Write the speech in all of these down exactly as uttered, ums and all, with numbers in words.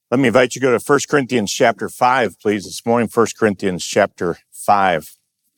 Let me invite you to go to First Corinthians chapter five, please, this morning. First Corinthians chapter five.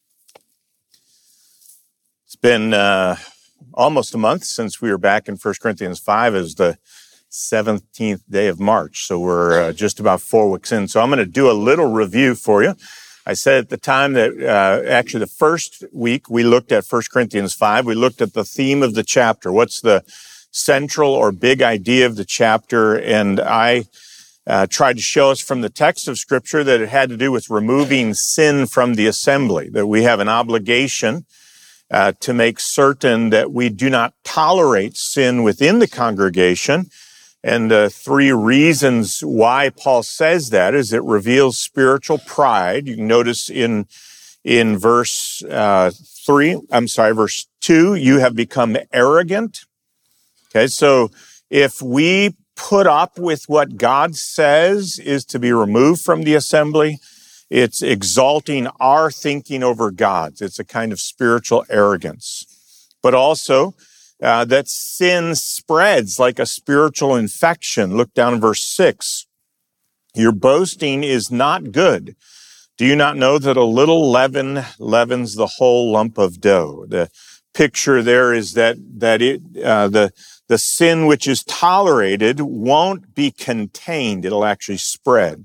It's been uh, almost a month since we were back in First Corinthians five. It was the seventeenth day of March, so we're uh, just about four weeks in. So I'm going to do a little review for you. I said at the time that uh, actually the first week we looked at First Corinthians five, we looked at the theme of the chapter. What's the central or big idea of the chapter? And I Uh, tried to show us from the text of Scripture that it had to do with removing sin from the assembly, that we have an obligation uh, to make certain that we do not tolerate sin within the congregation. And uh, three reasons why Paul says that is it reveals spiritual pride. You can notice in in verse uh, three, I'm sorry, verse two, you have become arrogant. Okay, so if we put up with what God says is to be removed from the assembly, it's exalting our thinking over God's. It's a kind of spiritual arrogance. But also uh, that sin spreads like a spiritual infection. Look down in verse six. Your boasting is not good. Do you not know that a little leaven leavens the whole lump of dough? The picture there is that that it uh, the The sin which is tolerated won't be contained. It'll actually spread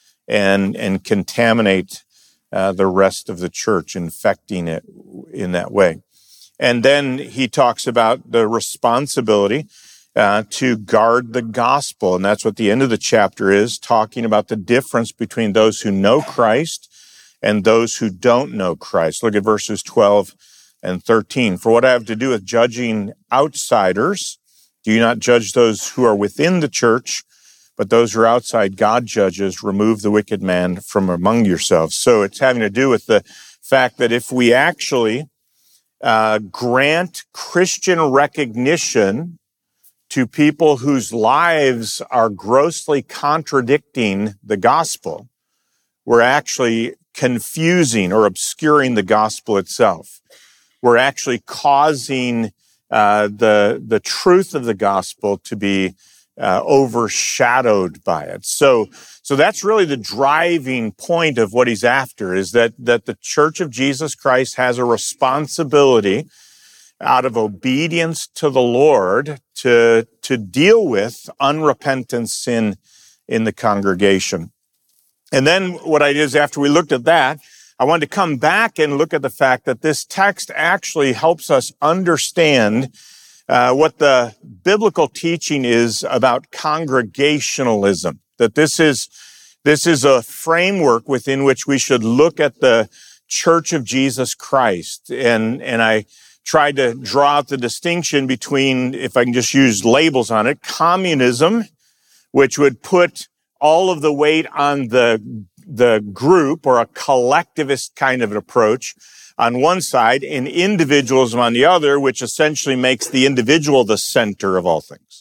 and, and contaminate uh, the rest of the church, infecting it in that way. And then he talks about the responsibility uh, to guard the gospel. And that's what the end of the chapter is, talking about the difference between those who know Christ and those who don't know Christ. Look at verses twelve and thirteen. For what I have to do with judging outsiders, do you not judge those who are within the church, but those who are outside God judges? Remove the wicked man from among yourselves. So it's having to do with the fact that if we actually uh, grant Christian recognition to people whose lives are grossly contradicting the gospel, we're actually confusing or obscuring the gospel itself. We're actually causing Uh, the the truth of the gospel to be uh, overshadowed by it. So so that's really the driving point of what he's after, is that that the Church of Jesus Christ has a responsibility out of obedience to the Lord to to deal with unrepentant sin in the congregation. And then what I did is, after we looked at that, I wanted to come back and look at the fact that this text actually helps us understand uh, what the biblical teaching is about congregationalism. That this is this is a framework within which we should look at the Church of Jesus Christ. And and I tried to draw out the distinction between, if I can just use labels on it, communism, which would put all of the weight on the the group, or a collectivist kind of an approach on one side, and individualism on the other, which essentially makes the individual the center of all things.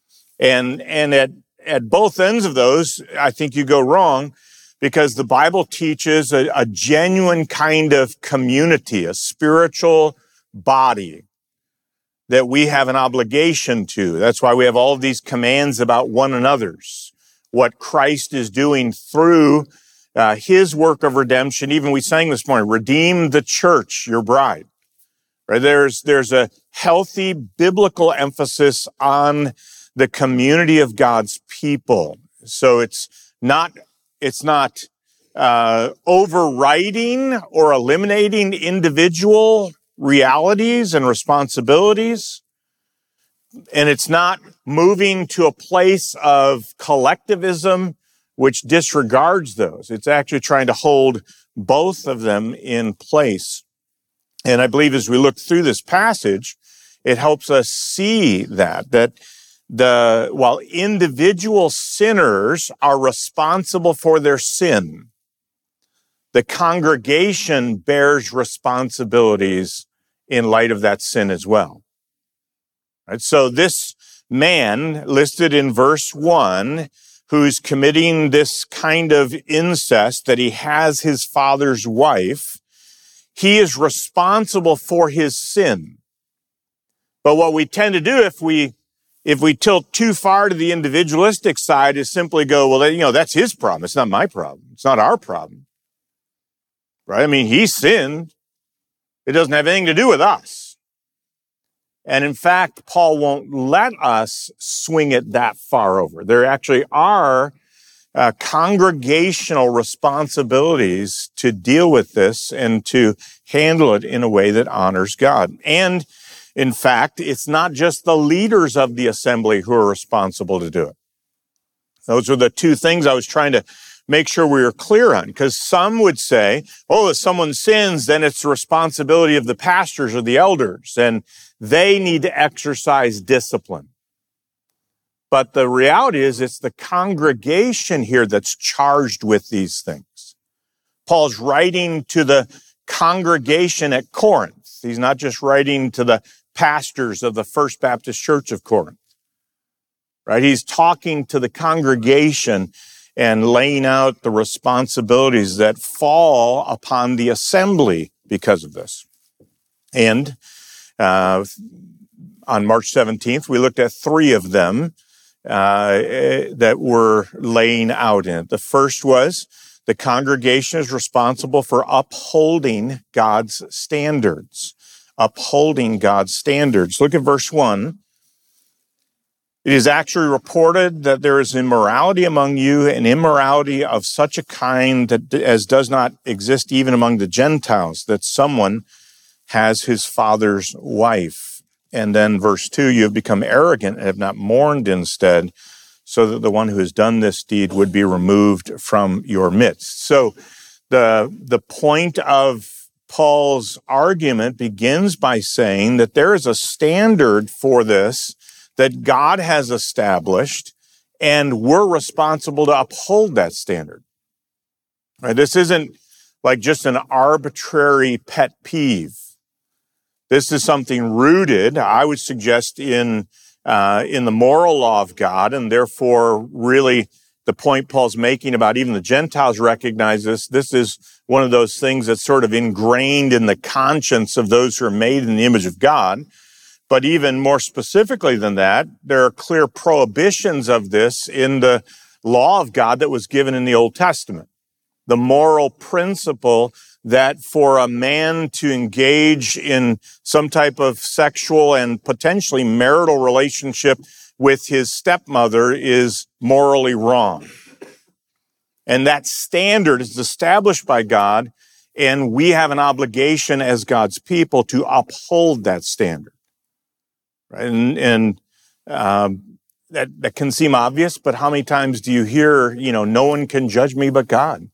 And, and at, at both ends of those, I think you go wrong, because the Bible teaches a, a genuine kind of community, a spiritual body that we have an obligation to. That's why we have all of these commands about one another's, what Christ is doing through Uh, his work of redemption. Even we sang this morning, redeem the church, your bride. Right? There's, there's a healthy biblical emphasis on the community of God's people. So it's not, it's not, uh, overriding or eliminating individual realities and responsibilities. And it's not moving to a place of collectivism which disregards those. It's actually trying to hold both of them in place. And I believe as we look through this passage, it helps us see that, that the, while individual sinners are responsible for their sin, the congregation bears responsibilities in light of that sin as well. Right? So this man listed in verse one, who's committing this kind of incest, that he has his father's wife, he is responsible for his sin. But what we tend to do, if we if we tilt too far to the individualistic side, is simply go, well, you know, that's his problem. It's not my problem. It's not our problem. Right? I mean, he sinned. It doesn't have anything to do with us. And in fact, Paul won't let us swing it that far over. There actually are uh, congregational responsibilities to deal with this and to handle it in a way that honors God. And in fact, it's not just the leaders of the assembly who are responsible to do it. Those are the two things I was trying to make sure we were clear on, because some would say, oh, if someone sins, then it's the responsibility of the pastors or the elders, and they need to exercise discipline. But the reality is it's the congregation here that's charged with these things. Paul's writing to the congregation at Corinth. He's not just writing to the pastors of the First Baptist Church of Corinth, right? He's talking to the congregation and laying out the responsibilities that fall upon the assembly because of this. And uh, on March seventeenth, we looked at three of them uh, that were laying out in it. The first was the congregation is responsible for upholding God's standards. Upholding God's standards. Look at verse one. It is actually reported that there is immorality among you, an immorality of such a kind that as does not exist even among the Gentiles, that someone has his father's wife. And then verse two, you have become arrogant and have not mourned instead, so that the one who has done this deed would be removed from your midst. So the, the point of Paul's argument begins by saying that there is a standard for this that God has established, and we're responsible to uphold that standard. Right? This isn't like just an arbitrary pet peeve. This is something rooted, I would suggest, in uh, in the moral law of God, and therefore really the point Paul's making about even the Gentiles recognize this. This is one of those things that's sort of ingrained in the conscience of those who are made in the image of God. But even more specifically than that, there are clear prohibitions of this in the law of God that was given in the Old Testament. The moral principle that for a man to engage in some type of sexual and potentially marital relationship with his stepmother is morally wrong. And that standard is established by God, and we have an obligation as God's people to uphold that standard. Right? And, and um, that, that can seem obvious, but how many times do you hear, you know, no one can judge me but God?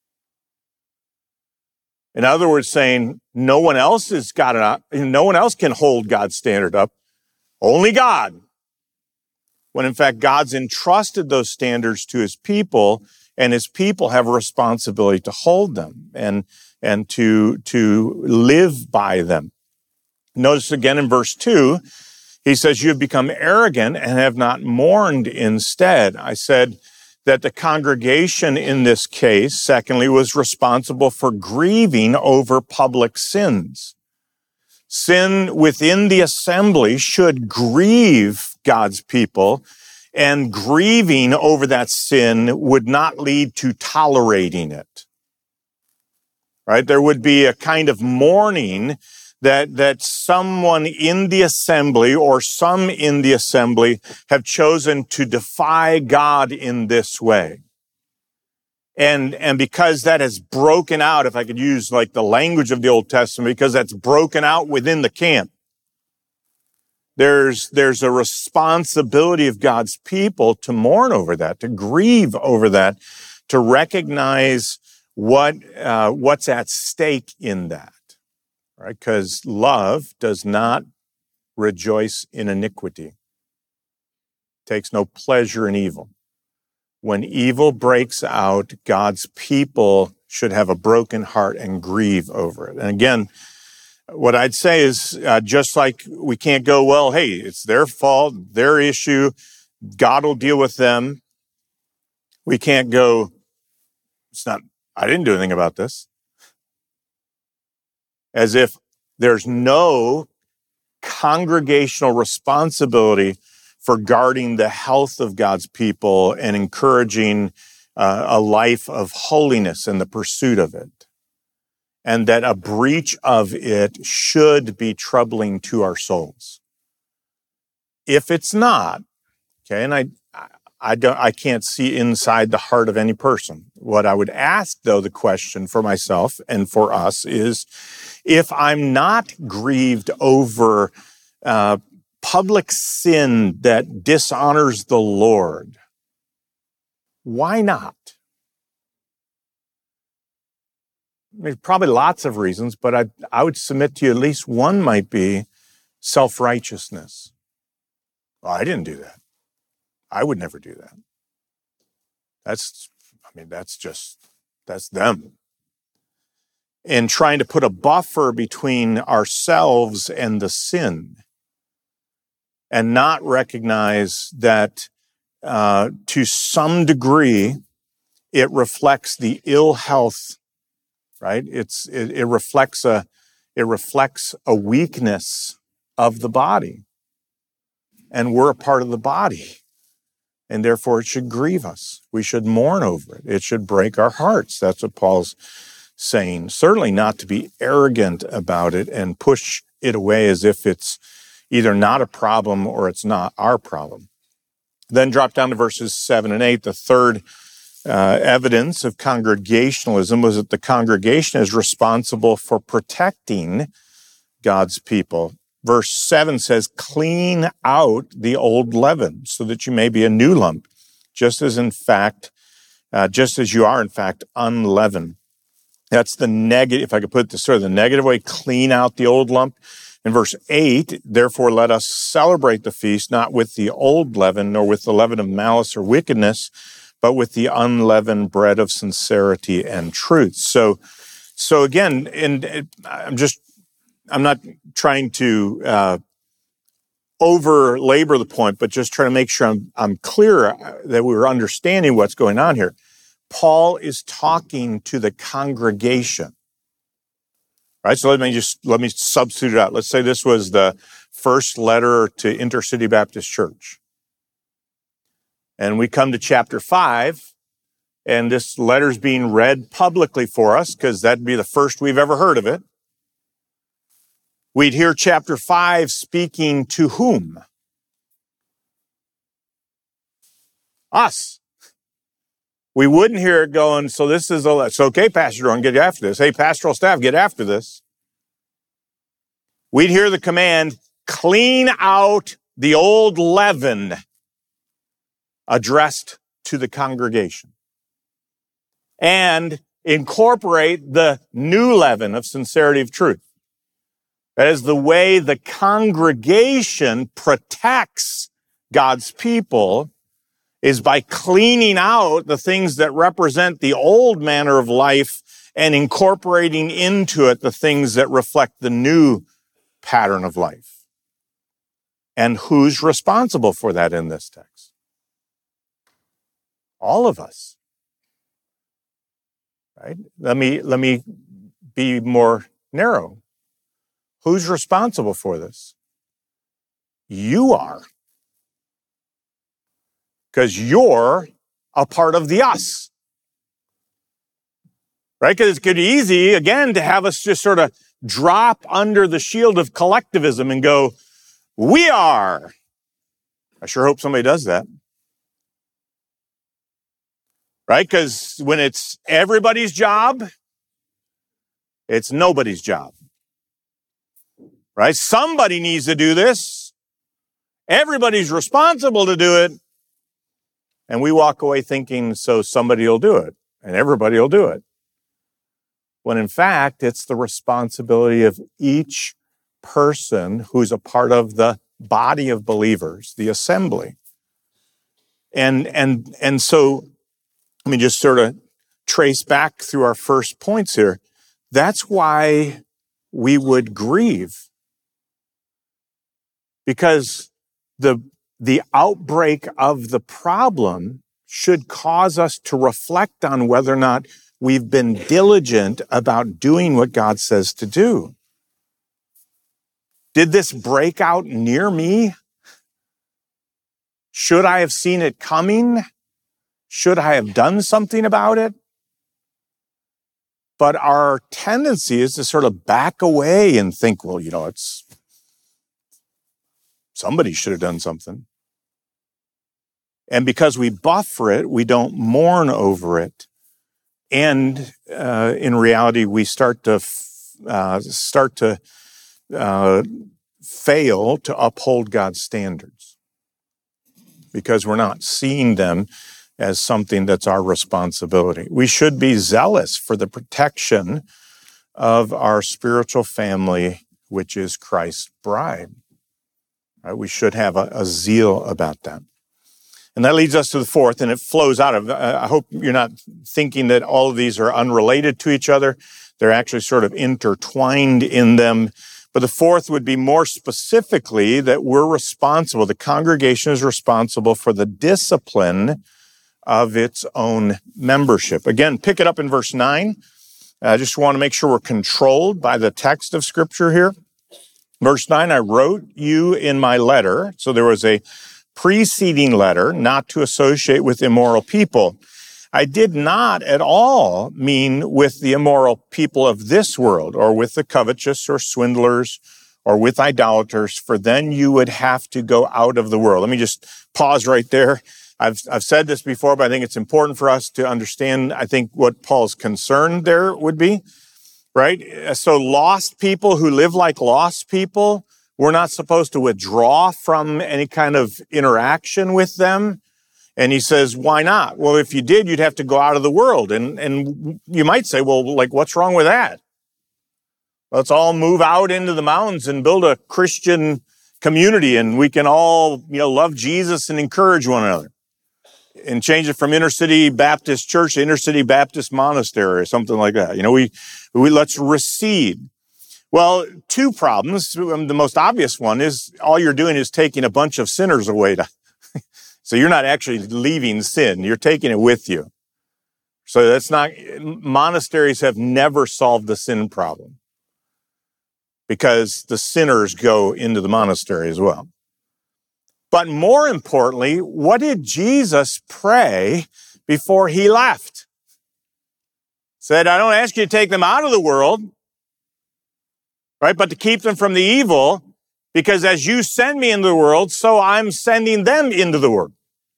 In other words, saying no one else has got it up, no one else can hold God's standard up, only God. When in fact, God's entrusted those standards to his people, and his people have a responsibility to hold them and, and to, to live by them. Notice again in verse two, he says, you have become arrogant and have not mourned instead. I said that the congregation in this case, secondly, was responsible for grieving over public sins. Sin within the assembly should grieve God's people, and grieving over that sin would not lead to tolerating it. Right? There would be a kind of mourning that, that someone in the assembly or some in the assembly have chosen to defy God in this way. And, and because that has broken out, if I could use like the language of the Old Testament, because that's broken out within the camp, there's, there's a responsibility of God's people to mourn over that, to grieve over that, to recognize what, uh, what's at stake in that. Right? Because love does not rejoice in iniquity, takes no pleasure in evil. When evil breaks out, God's people should have a broken heart and grieve over it. And again, what I'd say is uh, just like we can't go, well, hey, it's their fault, their issue, God will deal with them. We can't go, it's not, I didn't do anything about this. As if there's no congregational responsibility for guarding the health of God's people and encouraging uh, a life of holiness in the pursuit of it. And that a breach of it should be troubling to our souls. If it's not, okay, and I, I don't, I can't see inside the heart of any person. What I would ask, though, the question for myself and for us is, if I'm not grieved over uh, public sin that dishonors the Lord, why not? There's probably lots of reasons, but I, I would submit to you at least one might be self-righteousness. Well, I didn't do that. I would never do that. That's, I mean, that's just, that's them. And trying to put a buffer between ourselves and the sin and not recognize that uh, to some degree it reflects the ill health, right? It's, it, it reflects a, it reflects a weakness of the body. And we're a part of the body. And therefore, it should grieve us. We should mourn over it. It should break our hearts. That's what Paul's saying. Certainly not to be arrogant about it and push it away as if it's either not a problem or it's not our problem. Then drop down to verses seven and eight. The third uh, evidence of congregationalism was that the congregation is responsible for protecting God's people. Verse seven says, clean out the old leaven so that you may be a new lump, just as in fact, uh, just as you are in fact unleavened. That's the negative, if I could put it this way, the negative way, clean out the old lump. In verse eight, therefore let us celebrate the feast, not with the old leaven, nor with the leaven of malice or wickedness, but with the unleavened bread of sincerity and truth. So, so again, and I'm just, I'm not trying to uh, over labor the point, but just trying to make sure I'm, I'm clear that we're understanding what's going on here. Paul is talking to the congregation, right? So let me just, let me substitute it out. Let's say this was the first letter to Intercity Baptist Church. And we come to chapter five, and this letter's being read publicly for us because that'd be the first we've ever heard of it. We'd hear chapter five speaking to whom? Us. We wouldn't hear it going, so this is a, it's okay, Pastor Dorn, get after this. Hey, pastoral staff, get after this. We'd hear the command, clean out the old leaven, addressed to the congregation. And incorporate the new leaven of sincerity of truth. That is the way the congregation protects God's people, is by cleaning out the things that represent the old manner of life and incorporating into it the things that reflect the new pattern of life. And who's responsible for that in this text? All of us. Right? Let me, let me be more narrow. Who's responsible for this? You are. Because you're a part of the us. Right? Because it's good easy, again, to have us just sort of drop under the shield of collectivism and go, we are. I sure hope somebody does that. Right? Because when it's everybody's job, it's nobody's job. Right? Somebody needs to do this. Everybody's responsible to do it. And we walk away thinking, so somebody will do it. And everybody will do it. When in fact, it's the responsibility of each person who's a part of the body of believers, the assembly. And, and, and so, let me just sort of trace back through our first points here. That's why we would grieve. Because the, the outbreak of the problem should cause us to reflect on whether or not we've been diligent about doing what God says to do. Did this break out near me? Should I have seen it coming? Should I have done something about it? But our tendency is to sort of back away and think, well, you know, it's somebody should have done something. And because we buffer it, we don't mourn over it. And uh, in reality, we start to uh, start to uh, fail to uphold God's standards because we're not seeing them as something that's our responsibility. We should be zealous for the protection of our spiritual family, which is Christ's bride. Right? We should have a, a zeal about that. And that leads us to the fourth, and it flows out of, uh, I hope you're not thinking that all of these are unrelated to each other. They're actually sort of intertwined in them. But the fourth would be more specifically that we're responsible, the congregation is responsible for the discipline of its own membership. Again, pick it up in verse nine. I just want to make sure we're controlled by the text of Scripture here. Verse nine, I wrote you in my letter. So there was a preceding letter not to associate with immoral people. I did not at all mean with the immoral people of this world or with the covetous or swindlers or with idolaters, for then you would have to go out of the world. Let me just pause right there. I've, I've said this before, but I think it's important for us to understand, I think, what Paul's concern there would be, right? So lost people who live like lost people, we're not supposed to withdraw from any kind of interaction with them. And he says, why not? Well, if you did, you'd have to go out of the world. And, and you might say, well, like, what's wrong with that? Let's all move out into the mountains and build a Christian community, and we can all, you know, love Jesus and encourage one another. And change it from Inner City Baptist Church to Inner City Baptist Monastery or something like that. You know, we, we let's recede. Well, two problems. The most obvious one is all you're doing is taking a bunch of sinners away. To, so you're not actually leaving sin. You're taking it with you. So that's not, monasteries have never solved the sin problem because the sinners go into the monastery as well. But more importantly, what did Jesus pray before he left? Said, I don't ask you to take them out of the world, right? But to keep them from the evil, because as you send me into the world, so I'm sending them into the world.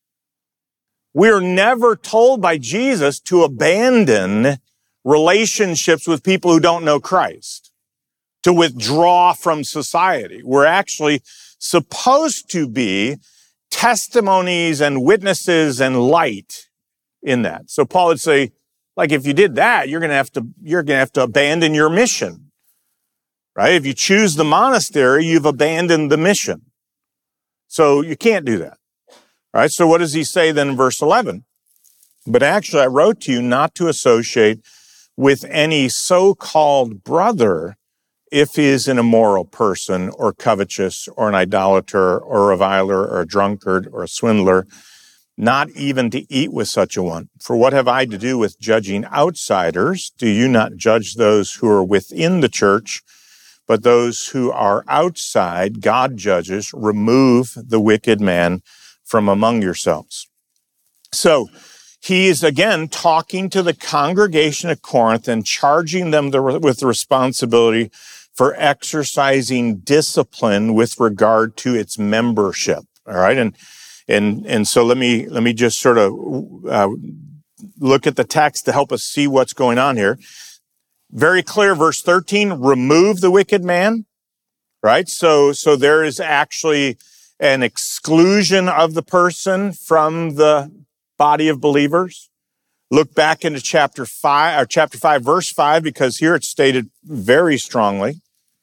We're never told by Jesus to abandon relationships with people who don't know Christ, to withdraw from society. We're actually supposed to be testimonies and witnesses and light in that. So Paul would say, like, if you did that, you're going to have to, you're going to have to abandon your mission, right? If you choose the monastery, you've abandoned the mission. So you can't do that, right? So what does he say then in verse eleven? But actually, I wrote to you not to associate with any so-called brother if he is an immoral person or covetous or an idolater or a reviler or a drunkard or a swindler, not even to eat with such a one. For what have I to do with judging outsiders? Do you not judge those who are within the church, but those who are outside, God judges? Remove the wicked man from among yourselves. So he is again talking to the congregation at Corinth and charging them the, with the responsibility for exercising discipline with regard to its membership. All right. And, and, and so let me, let me just sort of uh, look at the text to help us see what's going on here. Very clear, verse thirteen, remove the wicked man, right? So, so there is actually an exclusion of the person from the body of believers. Look back into chapter five, or chapter five, verse five, because here it's stated very strongly.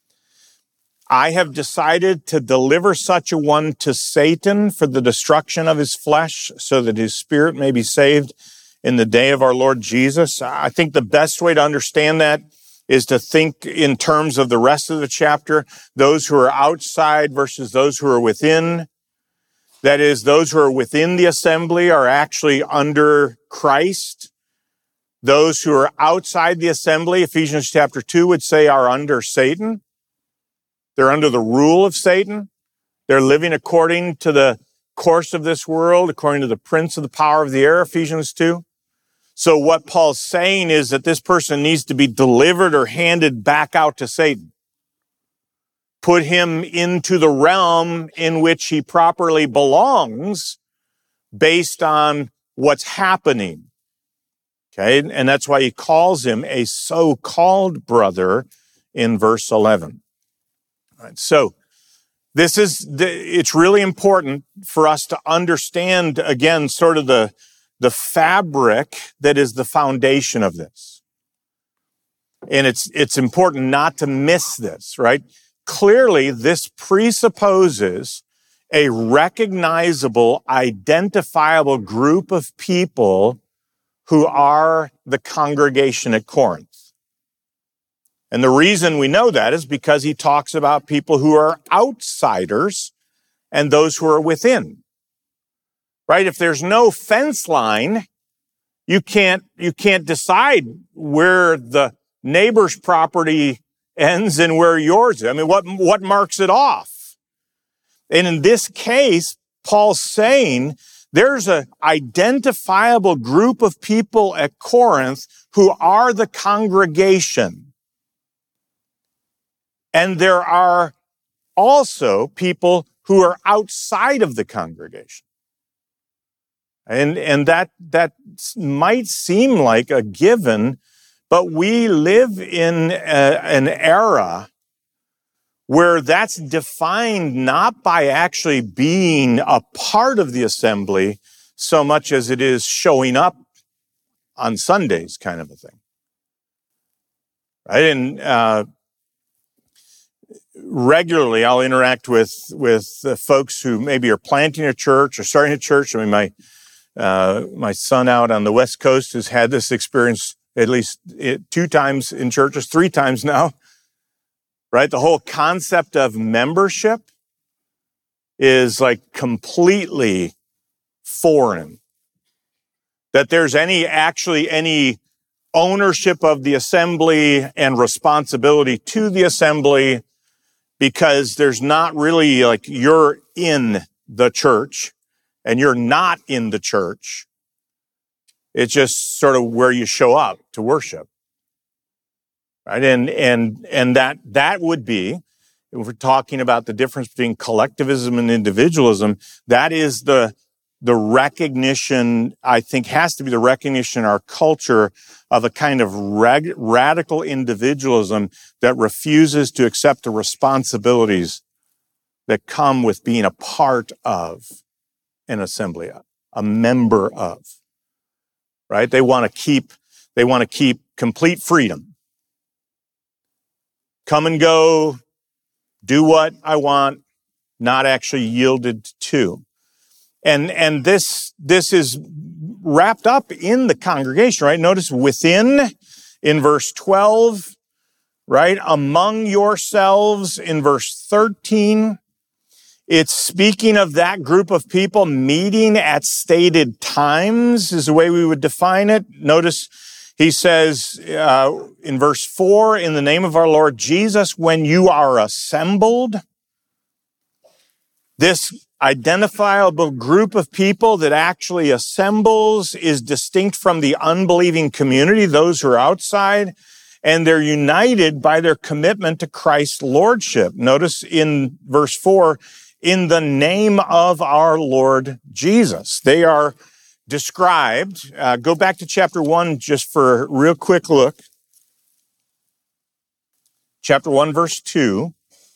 I have decided to deliver such a one to Satan for the destruction of his flesh, so that his spirit may be saved in the day of our Lord Jesus. I think the best way to understand that is to think in terms of the rest of the chapter, those who are outside versus those who are within. That is, those who are within the assembly are actually under Christ. Those who are outside the assembly, Ephesians chapter two would say, are under Satan. They're under the rule of Satan. They're living according to the course of this world, according to the prince of the power of the air, Ephesians two. So what Paul's saying is that this person needs to be delivered or handed back out to Satan. Put him into the realm in which he properly belongs based on what's happening. Okay, and that's why he calls him a so-called brother in verse eleven. All right, so this is, the, it's really important for us to understand, again, sort of the, the fabric that is the foundation of this. And it's, it's important not to miss this, right? Clearly, this presupposes a recognizable, identifiable group of people who are the congregation at Corinth. And the reason we know that is because he talks about people who are outsiders and those who are within. Right? If there's no fence line, you can't, you can't decide where the neighbor's property ends and where yours is. I mean, what, what marks it off? And in this case, Paul's saying there's an identifiable group of people at Corinth who are the congregation. And there are also people who are outside of the congregation. And, and that, that might seem like a given, but we live in a, an era where that's defined not by actually being a part of the assembly so much as it is showing up on Sundays kind of a thing. Right? And, uh, regularly, I'll interact with with uh, folks who maybe are planting a church or starting a church. I mean, my uh, my son out on the West Coast has had this experience at least two times in churches, three times now. Right, the whole concept of membership is like completely foreign. That there's any actually any ownership of the assembly and responsibility to the assembly. Because there's not really like you're in the church and you're not in the church. It's just sort of where you show up to worship. Right? And, and, and that, that would be, if we're talking about the difference between collectivism and individualism, that is the, the recognition, I think has to be the recognition in our culture of a kind of reg- radical individualism that refuses to accept the responsibilities that come with being a part of an assembly, a member of, right? They want to keep, they want to keep complete freedom. Come and go, do what I want, not actually yielded to. And, and this, this is wrapped up in the congregation, right? Notice within in verse twelve, right? Among yourselves in verse thirteen. It's speaking of that group of people meeting at stated times is the way we would define it. Notice he says uh, in verse four, in the name of our Lord Jesus, when you are assembled. This identifiable group of people that actually assembles is distinct from the unbelieving community, those who are outside, and they're united by their commitment to Christ's lordship. Notice in verse four, in the name of our Lord Jesus. They are described. Uh, go back to chapter one just for a real quick look. Chapter one, verse two.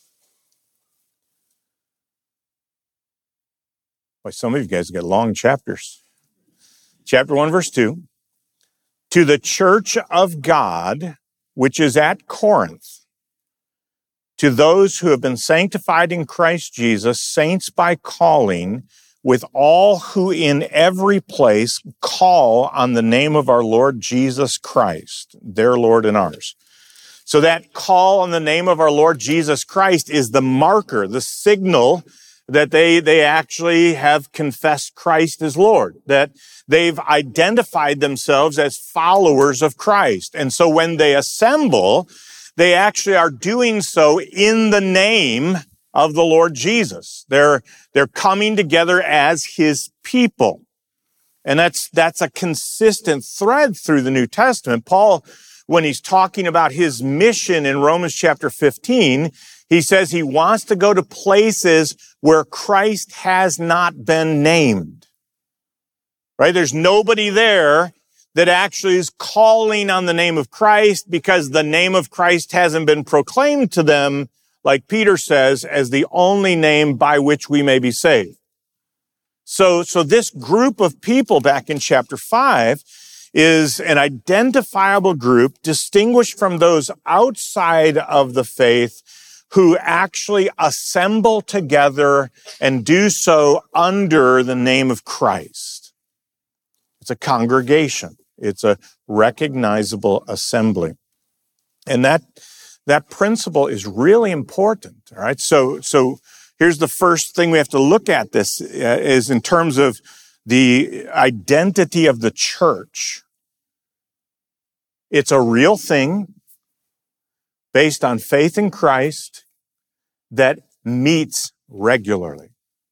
Boy, some of you guys got long chapters. Chapter one, verse two. To the church of God, which is at Corinth, to those who have been sanctified in Christ Jesus, saints by calling, with all who in every place call on the name of our Lord Jesus Christ, their Lord and ours. So that call on the name of our Lord Jesus Christ is the marker, the signal that they, they actually have confessed Christ as Lord, that they've identified themselves as followers of Christ. And so when they assemble, they actually are doing so in the name of the Lord Jesus. They're, they're coming together as his people. And that's, that's a consistent thread through the New Testament. Paul, when he's talking about his mission in Romans chapter fifteen, he says he wants to go to places where Christ has not been named. Right? There's nobody there that actually is calling on the name of Christ because the name of Christ hasn't been proclaimed to them, like Peter says, as the only name by which we may be saved. So, so this group of people back in chapter five is an identifiable group distinguished from those outside of the faith who actually assemble together and do so under the name of Christ. It's a congregation. It's a recognizable assembly. And that, that principle is really important. All right. So, so here's the first thing we have to look at this uh, is in terms of the identity of the church. It's a real thing based on faith in Christ that meets regularly.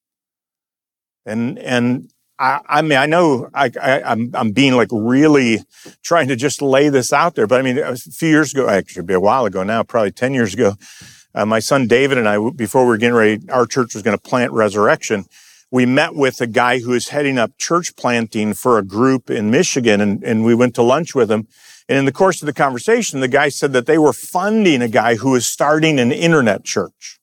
And, and I, I mean, I know I, I, I'm, I'm being like really trying to just lay this out there, but I mean, a few years ago, actually a while ago now, probably ten years ago, uh, my son David and I, before we were getting ready, our church was going to plant Resurrection. We met with a guy who is heading up church planting for a group in Michigan, and, and we went to lunch with him. And in the course of the conversation, the guy said that they were funding a guy who was starting an internet church.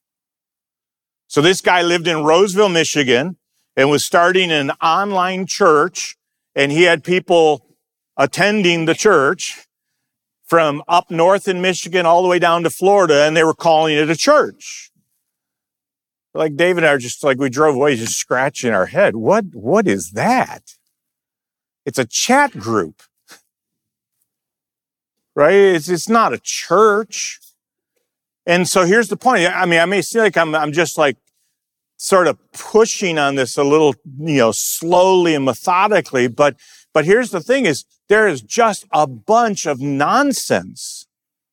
So this guy lived in Roseville, Michigan, and was starting an online church, and he had people attending the church from up north in Michigan all the way down to Florida, and they were calling it a church. Like David and I are just like, we drove away just scratching our head. What, what is that? It's a chat group. Right? It's, it's not a church. And so here's the point. I mean, I may seem like I'm, I'm just like sort of pushing on this a little, you know, slowly and methodically. But, but here's the thing is there is just a bunch of nonsense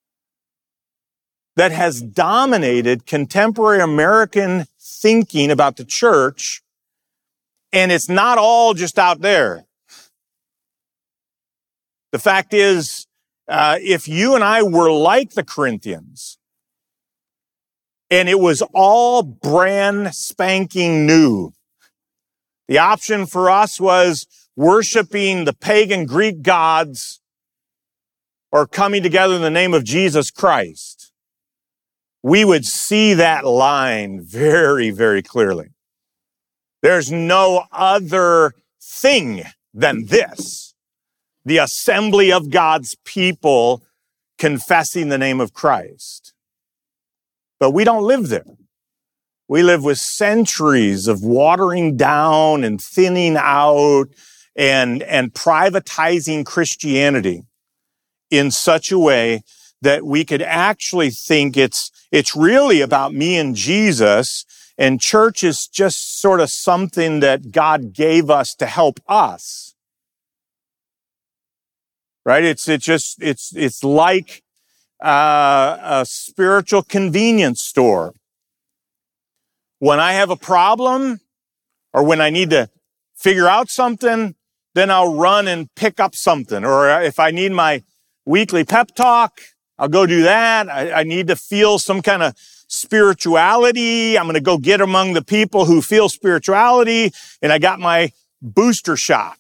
that has dominated contemporary American thinking about the church. And it's not all just out there. The fact is, Uh, if you and I were like the Corinthians, and it was all brand spanking new, the option for us was worshiping the pagan Greek gods or coming together in the name of Jesus Christ, we would see that line very, very clearly. There's no other thing than this. The assembly of God's people confessing the name of Christ. But we don't live there. We live with centuries of watering down and thinning out and, and privatizing Christianity in such a way that we could actually think it's, it's really about me and Jesus, and church is just sort of something that God gave us to help us. Right? It's, it's just, it's, it's like, uh, a spiritual convenience store. When I have a problem or when I need to figure out something, then I'll run and pick up something. Or if I need my weekly pep talk, I'll go do that. I, I need to feel some kind of spirituality. I'm going to go get among the people who feel spirituality, and I got my booster shot.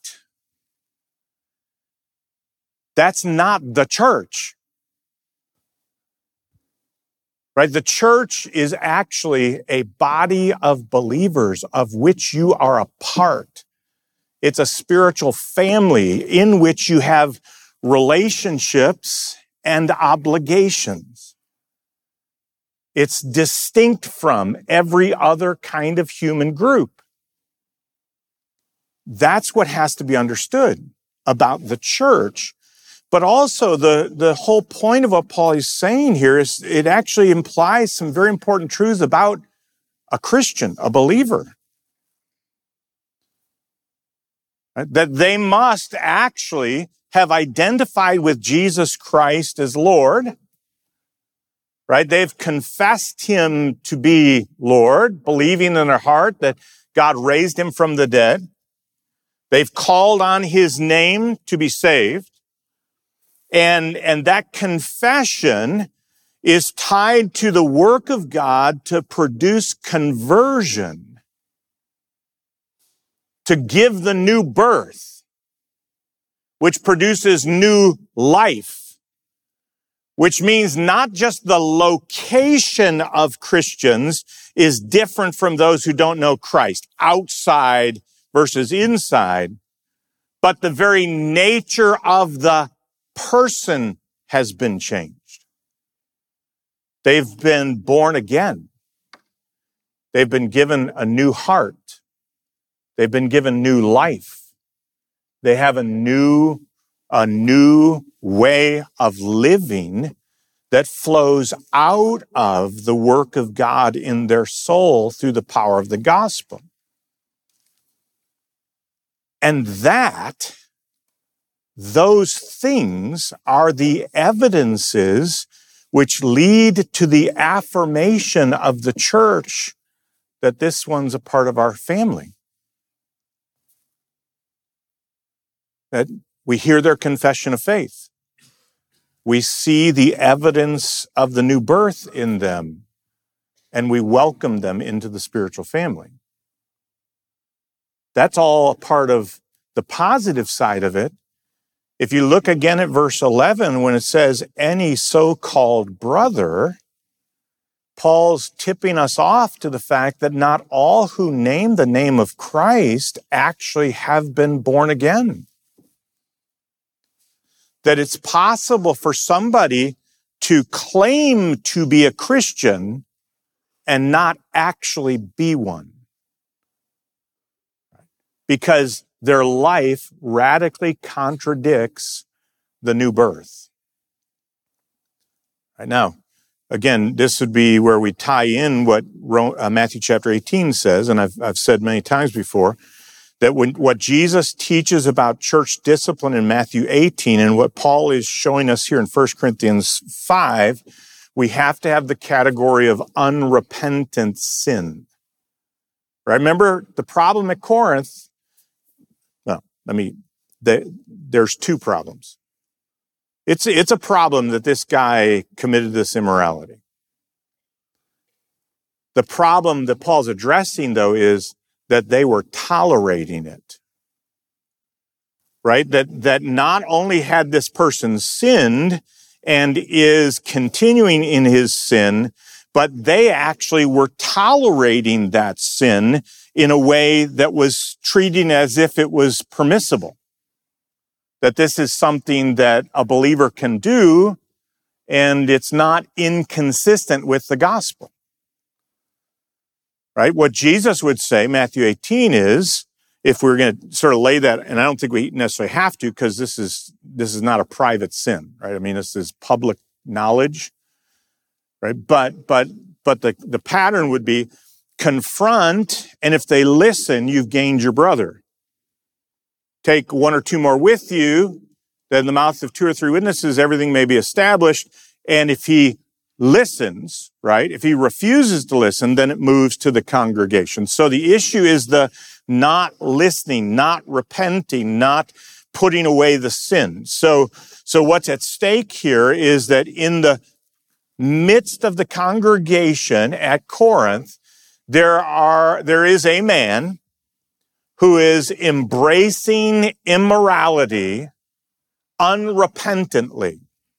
That's not the church. Right? The church is actually a body of believers of which you are a part. It's a spiritual family in which you have relationships and obligations. It's distinct from every other kind of human group. That's what has to be understood about the church. But also the, the whole point of what Paul is saying here is it actually implies some very important truths about a Christian, a believer. Right? That they must actually have identified with Jesus Christ as Lord. right? They've confessed him to be Lord, believing in their heart that God raised him from the dead. They've called on his name to be saved. And, and that confession is tied to the work of God to produce conversion, to give the new birth, which produces new life, which means not just the location of Christians is different from those who don't know Christ, outside versus inside, but the very nature of the person has been changed. They've been born again. They've been given a new heart. They've been given new life. They have a new, a new way of living that flows out of the work of God in their soul through the power of the gospel. And that, those things are the evidences which lead to the affirmation of the church that this one's a part of our family. That we hear their confession of faith. We see the evidence of the new birth in them, and we welcome them into the spiritual family. That's all a part of the positive side of it. If you look again at verse eleven, when it says any so-called brother, Paul's tipping us off to the fact that not all who name the name of Christ actually have been born again. That it's possible for somebody to claim to be a Christian and not actually be one, because their life radically contradicts the new birth. Right now, again, this would be where we tie in what Matthew chapter eighteen says, and I've, I've said many times before, that when what Jesus teaches about church discipline in Matthew eighteen and what Paul is showing us here in First Corinthians five, we have to have the category of unrepentant sin. Right? Remember the problem at Corinth? Well, I mean, the, there's two problems. It's, it's a problem that this guy committed this immorality. The problem that Paul's addressing, though, is that they were tolerating it. Right? That, that not only had this person sinned and is continuing in his sin, but they actually were tolerating that sin in a way that was treating as if it was permissible. That this is something that a believer can do, and it's not inconsistent with the gospel. Right? What Jesus would say, Matthew eighteen, is, if we're going to sort of lay that, and I don't think we necessarily have to, because this is this is not a private sin, right? I mean, this is public knowledge, right? But but but the, the pattern would be confront, and if they listen, you've gained your brother. Take one or two more with you, that in the mouth of two or three witnesses, everything may be established. And if he listens, right, if he refuses to listen, then it moves to the congregation. So the issue is the not listening, not repenting, not putting away the sin. So, so what's at stake here is that in the midst of the congregation at Corinth, there are, there is a man who is embracing immorality unrepentantly.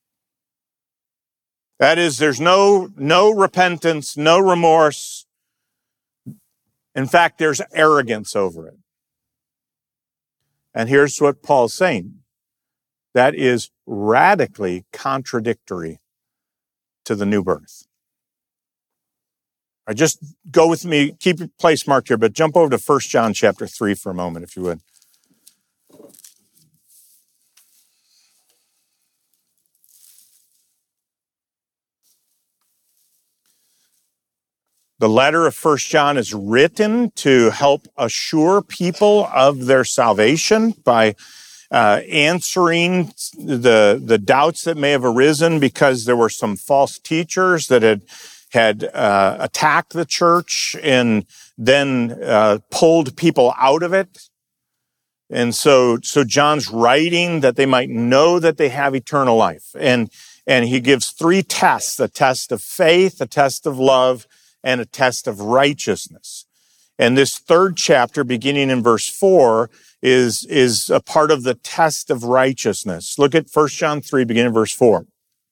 That is, there's no, no repentance, no remorse. In fact, there's arrogance over it. And here's what Paul's saying. That is radically contradictory to the new birth. All right, just go with me, keep your place marked here, but jump over to First John chapter three for a moment, if you would. The letter of First John is written to help assure people of their salvation by uh, answering the, the doubts that may have arisen because there were some false teachers that had, had uh, attacked the church and then uh, pulled people out of it. And so, so John's writing that they might know that they have eternal life. And, and he gives three tests, a test of faith, a test of love, and a test of righteousness. And this third chapter, beginning in verse four, is, is a part of the test of righteousness. Look at First John three, beginning in verse four.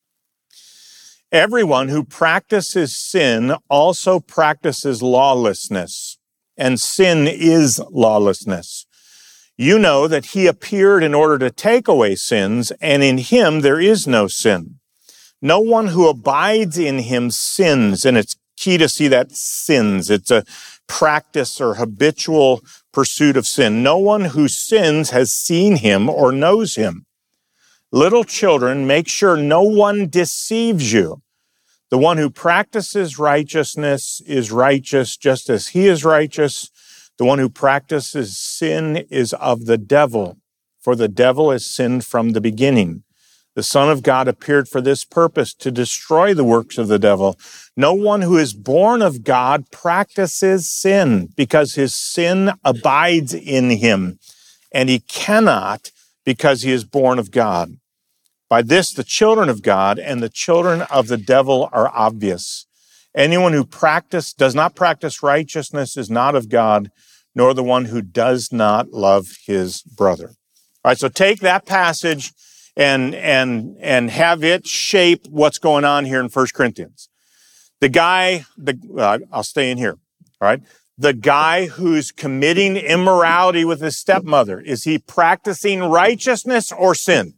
Everyone who practices sin also practices lawlessness, and sin is lawlessness. You know that he appeared in order to take away sins, and in him there is no sin. No one who abides in him sins, and it's key to see that sins. It's a practice or habitual pursuit of sin. No one who sins has seen him or knows him. Little children, make sure no one deceives you. The one who practices righteousness is righteous just as he is righteous. The one who practices sin is of the devil, for the devil has sinned from the beginning. The Son of God appeared for this purpose, to destroy the works of the devil. No one who is born of God practices sin, because his sin abides in him, and he cannot because he is born of God. By this, the children of God and the children of the devil are obvious. Anyone who practice, does not practice righteousness is not of God, nor the one who does not love his brother. All right, so take that passage and, and, and have it shape what's going on here in First Corinthians. The guy, the, uh, I'll stay in here, all right? The guy who's committing immorality with his stepmother, is he practicing righteousness or sin?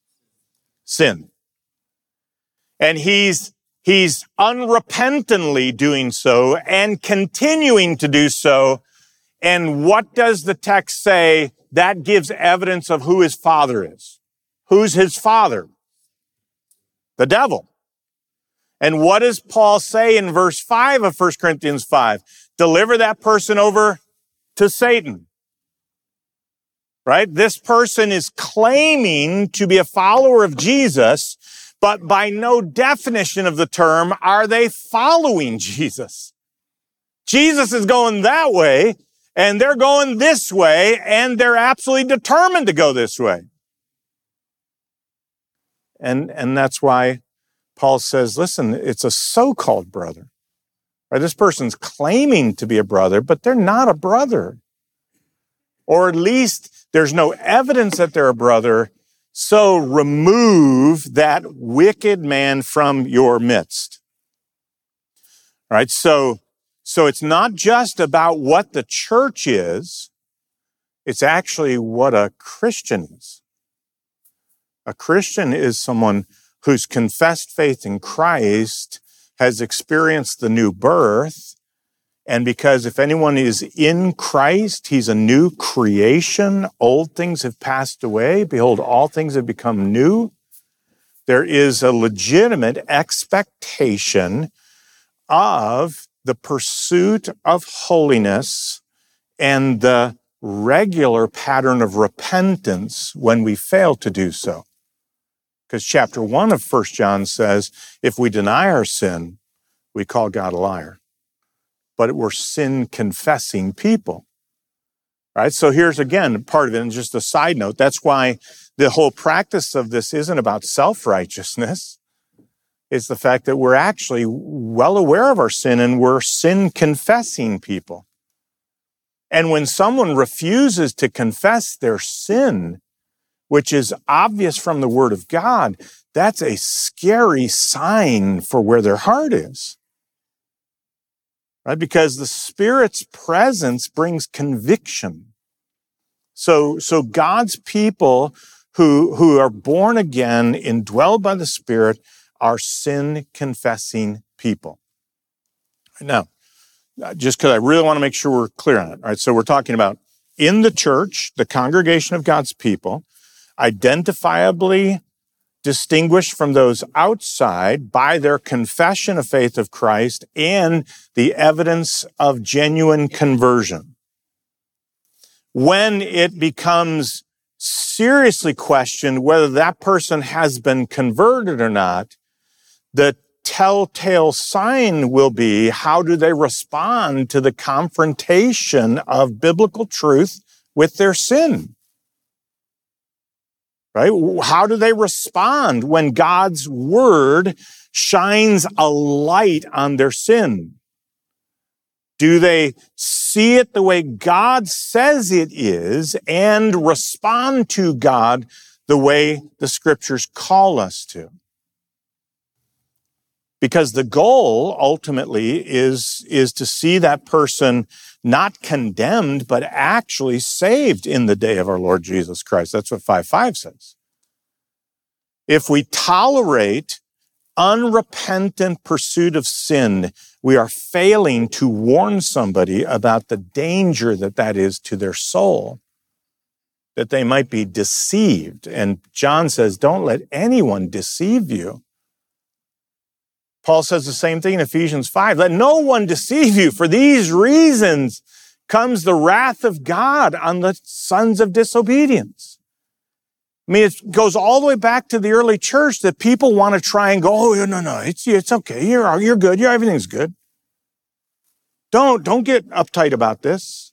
Sin. And he's, he's unrepentantly doing so and continuing to do so. And what does the text say? That gives evidence of who his father is. Who's his father? The devil. And what does Paul say in verse five of First Corinthians five? Deliver that person over to Satan. Right? This person is claiming to be a follower of Jesus, but by no definition of the term are they following Jesus. Jesus is going that way, and they're going this way, and they're absolutely determined to go this way. And, and that's why Paul says, listen, it's a so-called brother. Right? This person's claiming to be a brother, but they're not a brother. Or at least there's no evidence that they're a brother, so remove that wicked man from your midst. All right, so, so it's not just about what the church is, it's actually what a Christian is. A Christian is someone who's confessed faith in Christ, has experienced the new birth, and because if anyone is in Christ, he's a new creation. Old things have passed away. Behold, all things have become new. There is a legitimate expectation of the pursuit of holiness and the regular pattern of repentance when we fail to do so. Because chapter one of First John says, if we deny our sin, we call God a liar. But we're sin-confessing people, right? So here's, again, part of it, and just a side note. That's why the whole practice of this isn't about self-righteousness. It's the fact that we're actually well aware of our sin, and we're sin-confessing people. And when someone refuses to confess their sin, which is obvious from the Word of God, that's a scary sign for where their heart is. Right? Because the Spirit's presence brings conviction. So, so God's people who, who are born again, indwelled by the Spirit, are sin-confessing people. Now, just because I really want to make sure we're clear on it. All right, so we're talking about in the church, the congregation of God's people, identifiably distinguished from those outside by their confession of faith of Christ and the evidence of genuine conversion. When it becomes seriously questioned whether that person has been converted or not, the telltale sign will be, how do they respond to the confrontation of biblical truth with their sin? Right? How do they respond when God's word shines a light on their sin? Do they see it the way God says it is and respond to God the way the scriptures call us to? Because the goal ultimately is, is to see that person not condemned, but actually saved in the day of our Lord Jesus Christ. That's what five five says. If we tolerate unrepentant pursuit of sin, we are failing to warn somebody about the danger that that is to their soul, that they might be deceived. And John says, don't let anyone deceive you. Paul says the same thing in Ephesians five. Let no one deceive you. For these reasons comes the wrath of God on the sons of disobedience. I mean, it goes all the way back to the early church that people want to try and go, oh, no, no, it's, it's okay. You're, you're good. You're, everything's good. Don't, don't get uptight about this.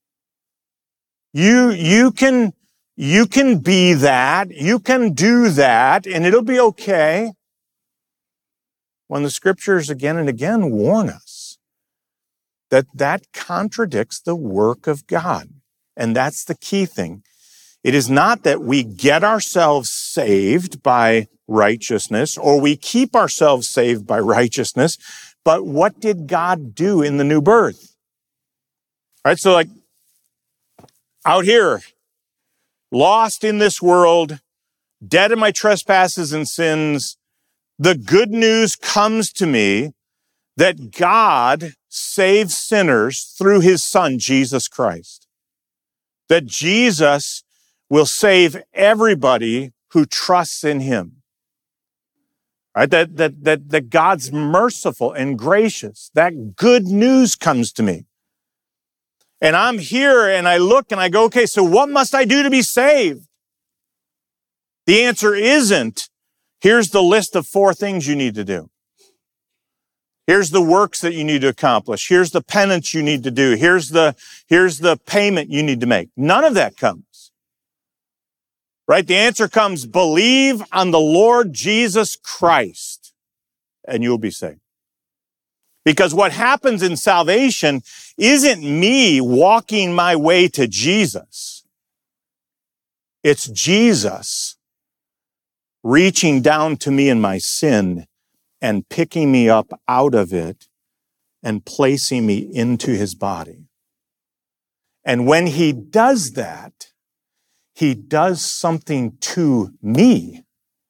You, you can, you can be that. You can do that, and it'll be okay. When the scriptures again and again warn us that that contradicts the work of God. And that's the key thing. It is not that we get ourselves saved by righteousness or we keep ourselves saved by righteousness, but what did God do in the new birth? All right, so like out here, lost in this world, dead in my trespasses and sins, the good news comes to me that God saves sinners through his son, Jesus Christ. That Jesus will save everybody who trusts in him. Right? That, that, that, that God's merciful and gracious. That good news comes to me. And I'm here and I look and I go, okay, so what must I do to be saved? The answer isn't, here's the list of four things you need to do. Here's the works that you need to accomplish. Here's the penance you need to do. Here's the, here's the payment you need to make. None of that comes. Right? The answer comes, believe on the Lord Jesus Christ, and you'll be saved. Because what happens in salvation isn't me walking my way to Jesus. It's Jesus reaching down to me in my sin and picking me up out of it and placing me into his body. And when he does that, he does something to me.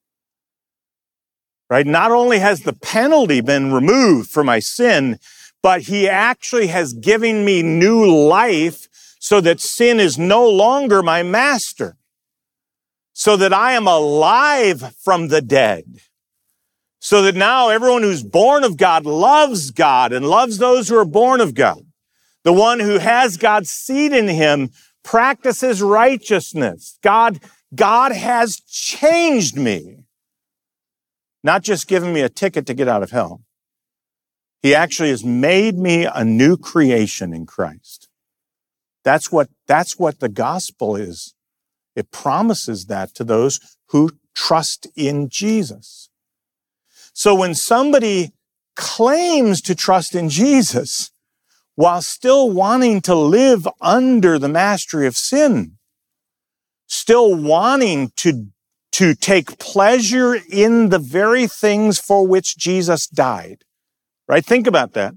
Right? Not only has the penalty been removed for my sin, but he actually has given me new life so that sin is no longer my master. So that I am alive from the dead. So that now everyone who's born of God loves God and loves those who are born of God. The one who has God's seed in him practices righteousness. God, God has changed me. Not just given me a ticket to get out of hell. He actually has made me a new creation in Christ. That's what, that's what the gospel is. It promises that to those who trust in Jesus. So when somebody claims to trust in Jesus while still wanting to live under the mastery of sin, still wanting to, to take pleasure in the very things for which Jesus died, right? Think about that.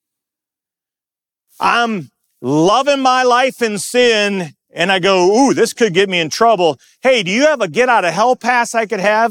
I'm loving my life in sin, and I go, ooh, this could get me in trouble. Hey, do you have a get out of hell pass I could have?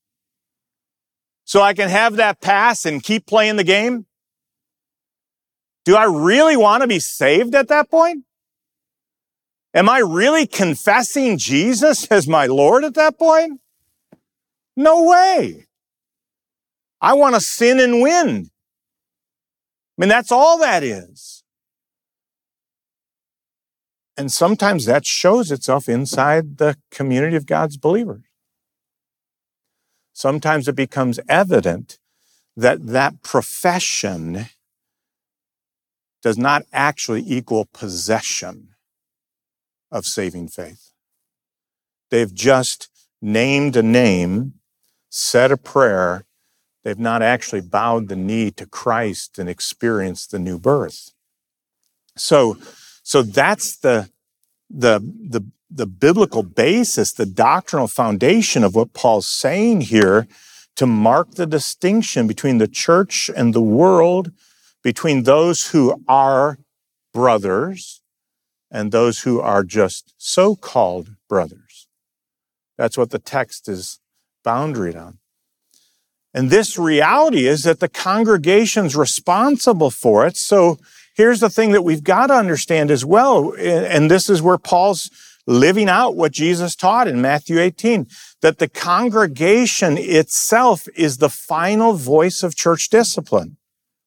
So I can have that pass and keep playing the game? Do I really want to be saved at that point? Am I really confessing Jesus as my Lord at that point? No way. I want to sin and win. I mean, that's all that is. And sometimes that shows itself inside the community of God's believers. Sometimes it becomes evident that that profession does not actually equal possession of saving faith. They've just named a name, said a prayer. They've not actually bowed the knee to Christ and experienced the new birth. So, so that's the, the, the, the biblical basis, the doctrinal foundation of what Paul's saying here to mark the distinction between the church and the world, between those who are brothers and those who are just so-called brothers. That's what the text is boundaried on. And this reality is that the congregation's responsible for it. So here's the thing that we've got to understand as well, and this is where Paul's living out what Jesus taught in Matthew eighteen, that the congregation itself is the final voice of church discipline.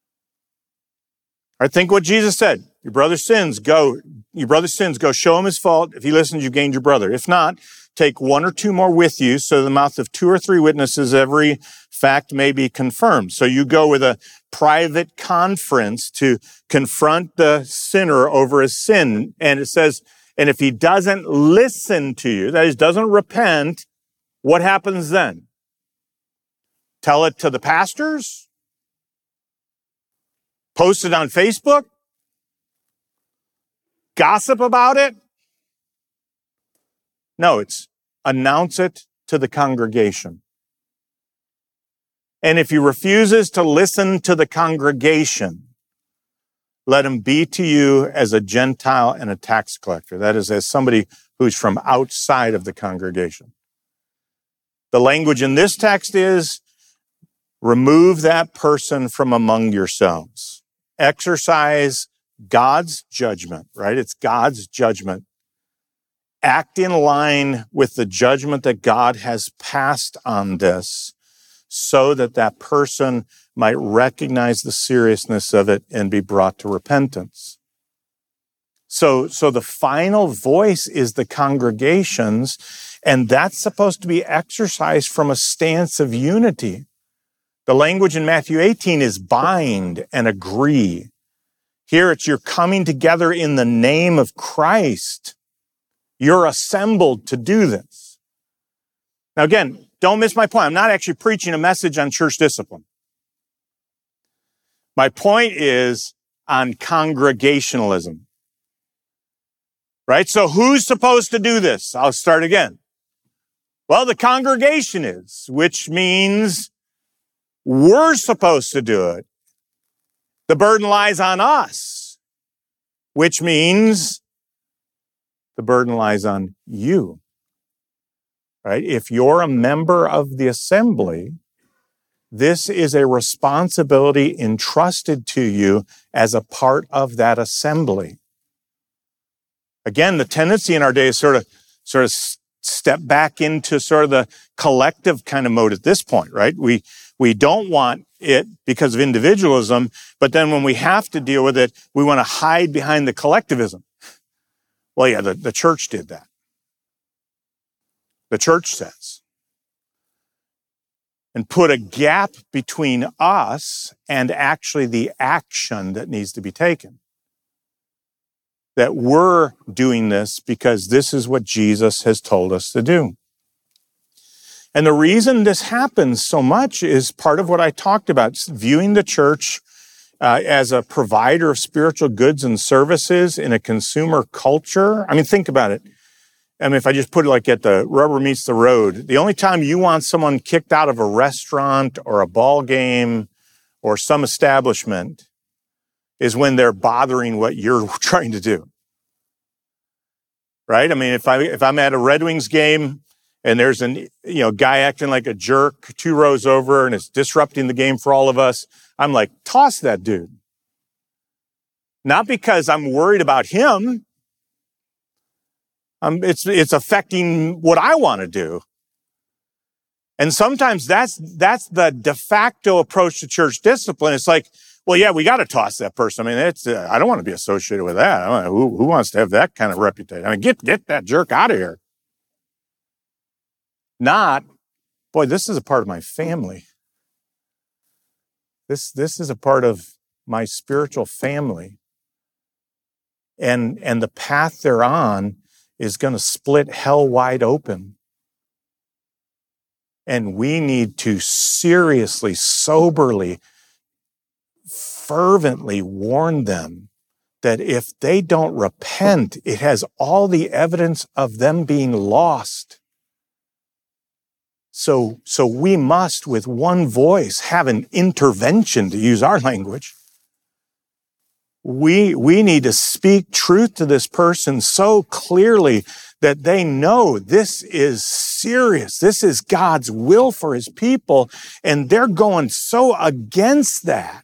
I think what Jesus said, your brother sins, go, your brother sins, go show him his fault. If he listens, you've gained your brother. If not, take one or two more with you, so the mouth of two or three witnesses, every fact may be confirmed. So you go with a private conference to confront the sinner over his sin. And it says, and if he doesn't listen to you, that is, doesn't repent, what happens then? Tell it to the pastors? Post it on Facebook? Gossip about it? No, it's announce it to the congregation. And if he refuses to listen to the congregation, let him be to you as a Gentile and a tax collector. That is, as somebody who's from outside of the congregation. The language in this text is, remove that person from among yourselves. Exercise God's judgment, right? It's God's judgment. Act in line with the judgment that God has passed on this, so that that person might recognize the seriousness of it and be brought to repentance. So, so the final voice is the congregation's, and that's supposed to be exercised from a stance of unity. The language in Matthew eighteen is bind and agree. Here it's you're coming together in the name of Christ. You're assembled to do this. Now again, don't miss my point. I'm not actually preaching a message on church discipline. My point is on congregationalism. Right? So who's supposed to do this? I'll start again. Well, the congregation is, which means we're supposed to do it. The burden lies on us, which means the burden lies on you. Right? If you're a member of the assembly, this is a responsibility entrusted to you as a part of that assembly. Again, the tendency in our day is sort of, sort of step back into sort of the collective kind of mode at this point, right? We, we don't want it because of individualism, but then when we have to deal with it, we want to hide behind the collectivism. Well, yeah, the, the church did that. The church says. And put a gap between us and actually the action that needs to be taken. That we're doing this because this is what Jesus has told us to do. And the reason this happens so much is part of what I talked about, viewing the church uh, as a provider of spiritual goods and services in a consumer culture. I mean, think about it. I mean, if I just put it like at the rubber meets the road, the only time you want someone kicked out of a restaurant or a ball game or some establishment is when they're bothering what you're trying to do. Right? I mean, if I if I'm at a Red Wings game and there's an you know guy acting like a jerk two rows over and it's disrupting the game for all of us, I'm like, toss that dude. Not because I'm worried about him. Um, it's it's affecting what I want to do. And sometimes that's, that's the de facto approach to church discipline. It's like, well, yeah, we got to toss that person. I mean, it's, uh, I don't want to be associated with that. I don't know, who, who wants to have that kind of reputation? I mean, get, get that jerk out of here. Not, boy, this is a part of my family. This, this is a part of my spiritual family. And, and the path they're on is going to split hell wide open. And we need to seriously, soberly, fervently warn them that if they don't repent, it has all the evidence of them being lost. So, so we must, with one voice, have an intervention, to use our language. We, we need to speak truth to this person so clearly that they know this is serious. This is God's will for his people. And they're going so against that,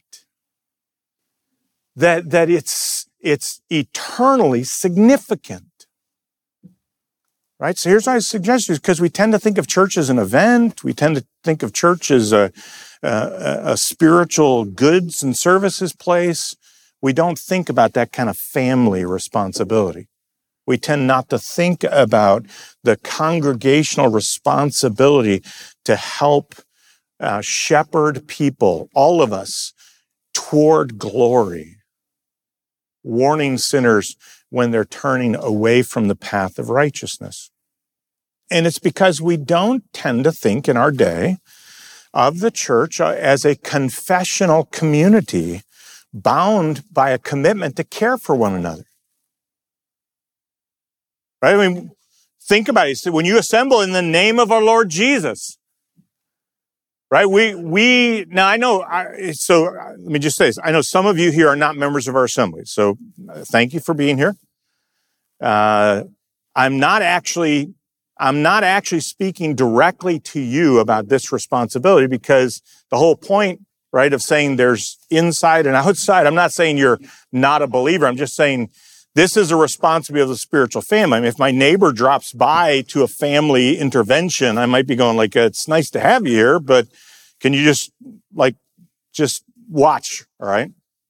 that, that it's, it's eternally significant. Right? So here's my suggestion, because we tend to think of church as an event. We tend to think of church as a, a, a spiritual goods and services place. We don't think about that kind of family responsibility. We tend not to think about the congregational responsibility to help uh, shepherd people, all of us, toward glory, warning sinners when they're turning away from the path of righteousness. And it's because we don't tend to think in our day of the church as a confessional community bound by a commitment to care for one another. Right? I mean, think about it. When you assemble in the name of our Lord Jesus, right? We, we, now I know, I, so let me just say this. I know some of you here are not members of our assembly. So thank you for being here. Uh, I'm not actually, I'm not actually speaking directly to you about this responsibility, because the whole point, right, of saying there's inside and outside, I'm not saying you're not a believer. I'm just saying this is a responsibility of the spiritual family. I mean, if my neighbor drops by to a family intervention, I might be going like, it's nice to have you here, but can you just like, just watch, all right?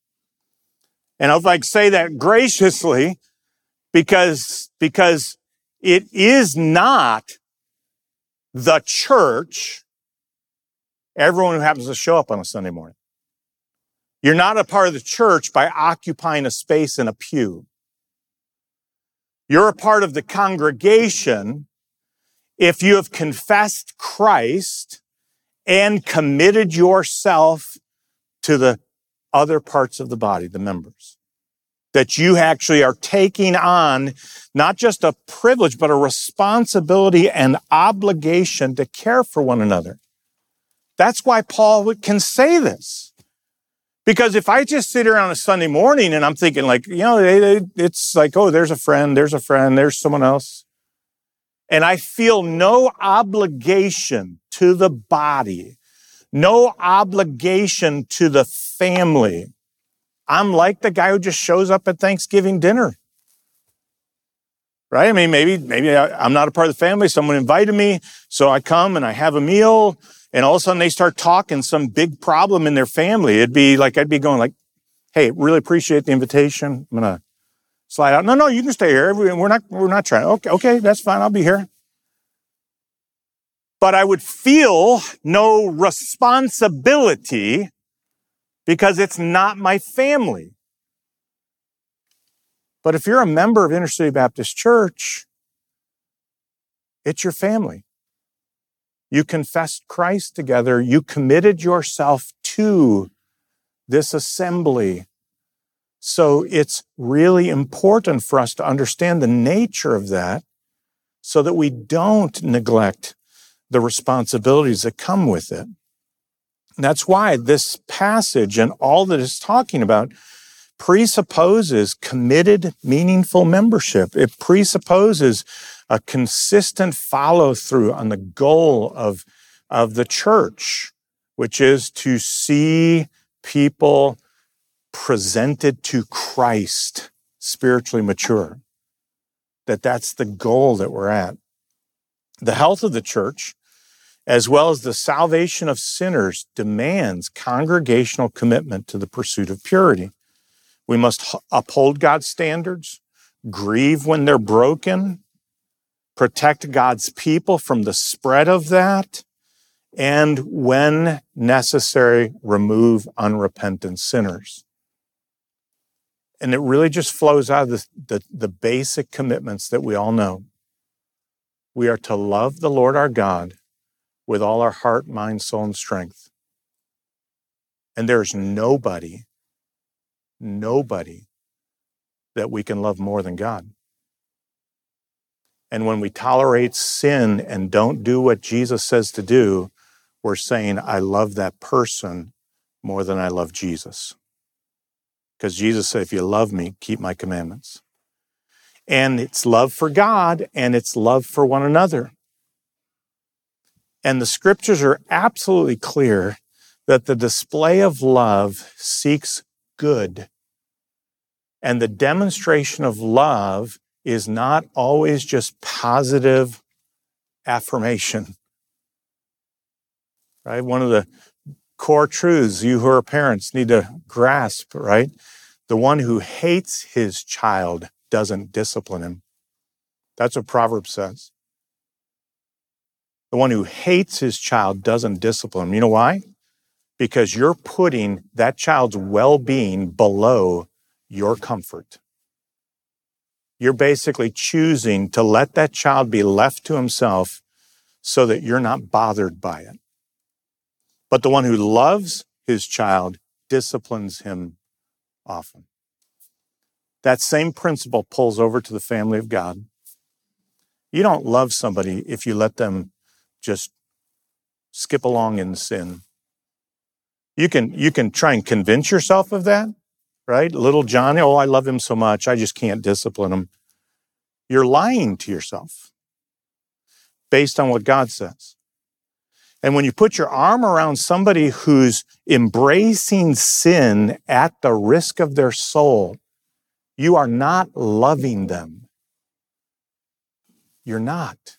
And I'll like say that graciously because, because it is not the church, everyone who happens to show up on a Sunday morning. You're not a part of the church by occupying a space in a pew. You're a part of the congregation if you have confessed Christ and committed yourself to the other parts of the body, the members. That you actually are taking on not just a privilege, but a responsibility and obligation to care for one another. That's why Paul can say this. Because if I just sit here on a Sunday morning and I'm thinking like, you know, it's like, oh, there's a friend, there's a friend, there's someone else. And I feel no obligation to the body, no obligation to the family. I'm like the guy who just shows up at Thanksgiving dinner. Right? I mean, maybe, maybe I, I'm not a part of the family. Someone invited me. So I come and I have a meal. And all of a sudden they start talking some big problem in their family. It'd be like, I'd be going like, hey, really appreciate the invitation. I'm going to slide out. No, no, you can stay here. We're not, we're not trying. Okay, okay, that's fine. I'll be here. But I would feel no responsibility because it's not my family. But if you're a member of Inner City Baptist Church, it's your family. You confessed Christ together. You committed yourself to this assembly. So it's really important for us to understand the nature of that so that we don't neglect the responsibilities that come with it. And that's why this passage and all that it's talking about presupposes committed, meaningful membership. It presupposes a consistent follow-through on the goal of, of the church, which is to see people presented to Christ, spiritually mature. That that's the goal that we're at. The health of the church as well as the salvation of sinners, demands congregational commitment to the pursuit of purity. We must uphold God's standards, grieve when they're broken, protect God's people from the spread of that, and when necessary, remove unrepentant sinners. And it really just flows out of the, the, the basic commitments that we all know. We are to love the Lord our God with all our heart, mind, soul, and strength. And there's nobody, nobody that we can love more than God. And when we tolerate sin and don't do what Jesus says to do, we're saying, I love that person more than I love Jesus. Because Jesus said, if you love me, keep my commandments. And it's love for God and it's love for one another. And the scriptures are absolutely clear that the display of love seeks good. And the demonstration of love is not always just positive affirmation. Right? One of the core truths you who are parents need to grasp, right? The one who hates his child doesn't discipline him. That's what Proverbs says. The one who hates his child doesn't discipline him. You know why? Because you're putting that child's well-being below your comfort. You're basically choosing to let that child be left to himself so that you're not bothered by it. But the one who loves his child disciplines him often. That same principle pulls over to the family of God. You don't love somebody if you let them just skip along in sin. You can, you can try and convince yourself of that, right? Little Johnny, oh, I love him so much, I just can't discipline him. You're lying to yourself based on what God says. And when you put your arm around somebody who's embracing sin at the risk of their soul, you are not loving them. You're not.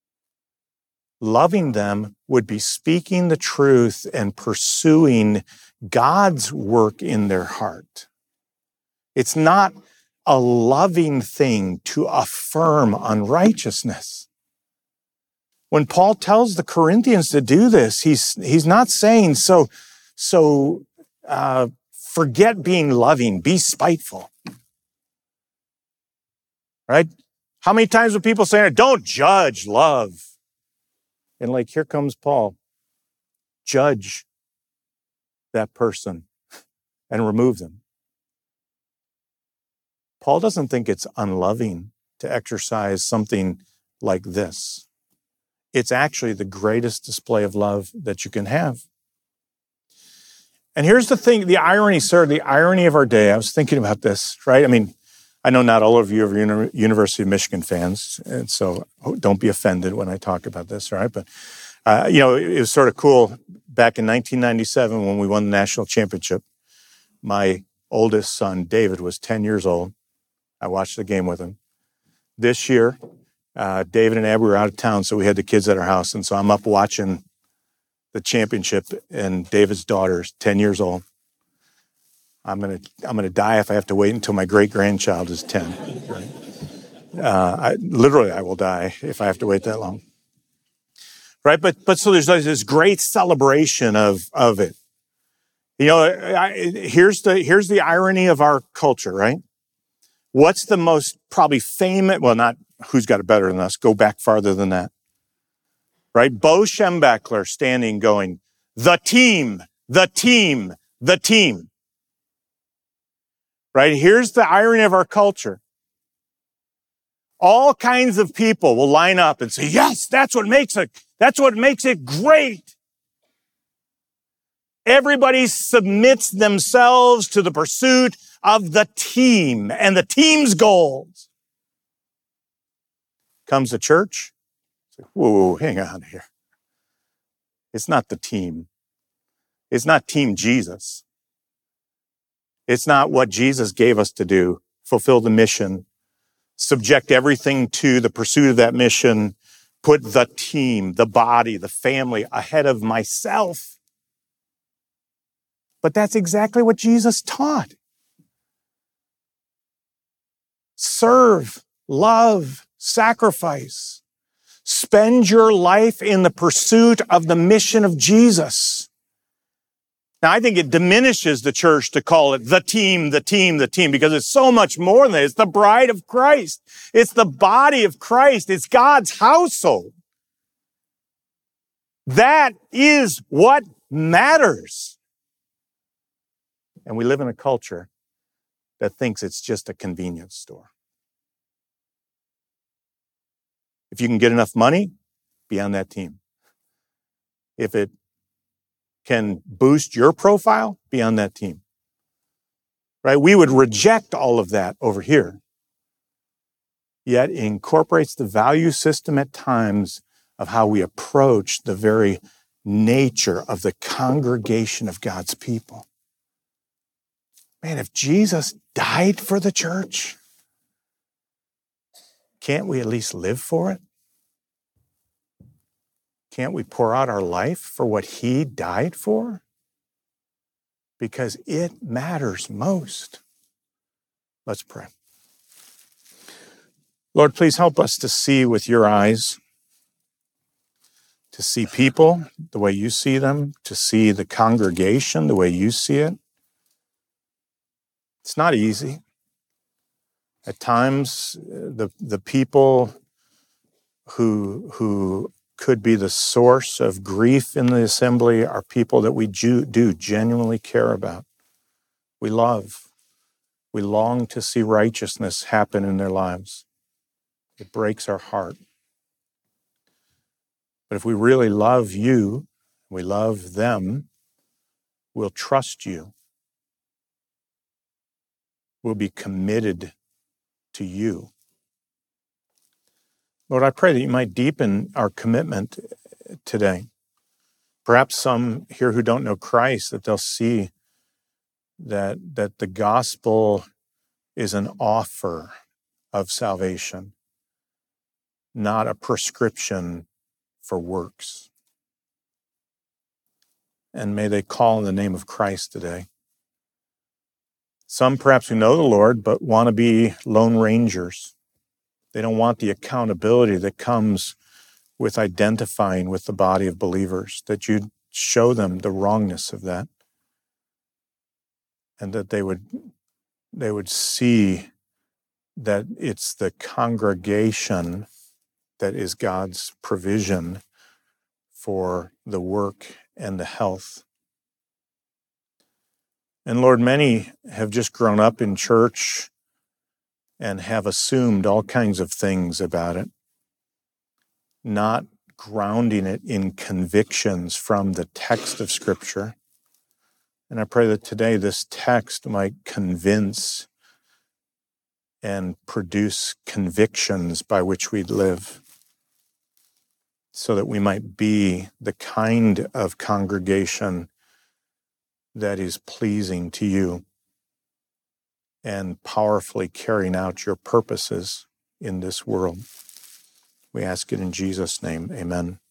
Loving them would be speaking the truth and pursuing God's work in their heart. It's not a loving thing to affirm unrighteousness. When Paul tells the Corinthians to do this, he's, he's not saying, so, so uh, forget being loving, be spiteful. Right? How many times do people say, don't judge, love? And like, here comes Paul. Judge that person and remove them. Paul doesn't think it's unloving to exercise something like this. It's actually the greatest display of love that you can have. And here's the thing, the irony, sir, the irony of our day. I was thinking about this, right? I mean, I know not all of you are Uni- University of Michigan fans, and so don't be offended when I talk about this, right? But, uh, you know, it, it was sort of cool back in nineteen ninety-seven when we won the national championship. My oldest son, David, was ten years old. I watched the game with him. This year, uh, David and Abby were out of town, so we had the kids at our house, and so I'm up watching the championship, and David's daughter's ten years old. I'm gonna I'm gonna die if I have to wait until my great grandchild is ten. Right? Uh, I, literally, I will die if I have to wait that long. Right? But but so there's this great celebration of of it. You know, I, here's the here's the irony of our culture, right? What's the most probably famous? Well, not who's got it better than us. Go back farther than that. Right? Bo Schembechler standing, going, the team, the team, the team. Right? Here's the irony of our culture. All kinds of people will line up and say, yes, that's what makes it, that's what makes it great. Everybody submits themselves to the pursuit of the team and the team's goals. Comes to church. It's like, whoa, hang on here. It's not the team. It's not Team Jesus. It's not what Jesus gave us to do. Fulfill the mission. Subject everything to the pursuit of that mission. put the team, the body, the family ahead of myself. But that's exactly what Jesus taught. Serve, love, sacrifice. Spend your life in the pursuit of the mission of Jesus. Now, I think it diminishes the church to call it the team, the team, the team, because it's so much more than that. It's the bride of Christ. It's the body of Christ. It's God's household. That is what matters. And we live in a culture that thinks it's just a convenience store. If you can get enough money, be on that team. If it can boost your profile, be on that team. Right? We would reject all of that over here. Yet it incorporates the value system at times of how we approach the very nature of the congregation of God's people. Man, if Jesus died for the church, can't we at least live for it? Can't we pour out our life for what he died for? Because it matters most. Let's pray. Lord, please help us to see with your eyes, to see people the way you see them, to see the congregation the way you see it. It's not easy. At times, the, the people who, who could be the source of grief in the assembly are people that we do, do genuinely care about. We love. We long to see righteousness happen in their lives. It breaks our heart. But if we really love you, we love them, we'll trust you. We'll be committed to you. Lord, I pray that you might deepen our commitment today. Perhaps some here who don't know Christ, that they'll see that, that the gospel is an offer of salvation, not a prescription for works. And may they call in the name of Christ today. Some perhaps who know the Lord, but want to be lone rangers. They don't want the accountability that comes with identifying with the body of believers, that you'd show them the wrongness of that, and that they would, they would see that it's the congregation that is God's provision for the work and the health. And Lord, many have just grown up in church and have assumed all kinds of things about it, not grounding it in convictions from the text of Scripture. And I pray that today this text might convince and produce convictions by which we live, so that we might be the kind of congregation that is pleasing to you and powerfully carrying out your purposes in this world. We ask it in Jesus' name. Amen.